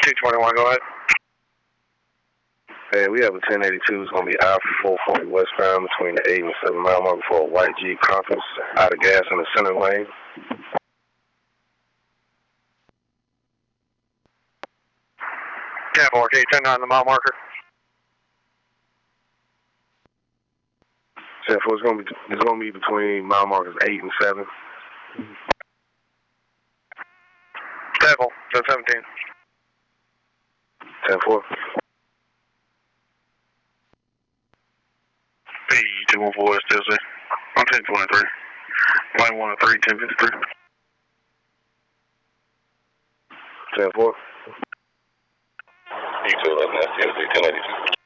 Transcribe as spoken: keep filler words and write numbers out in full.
two twenty-one, go ahead. Hey, we have a ten eighty-two. It's going to be Alpha four forty westbound between the eight and seven mile mark for a white Jeep Compass, out of gas in the center lane. ten four, can you turn on the mile marker? ten four, it's going to be, it's going to be between mile markers eight and seven. ten four, ten seventeen. ten four. P two one four, still say. I'm ten twenty-three. Line one oh three, ten fifty-three. ten four. P two eleven, that's ten eighty-two.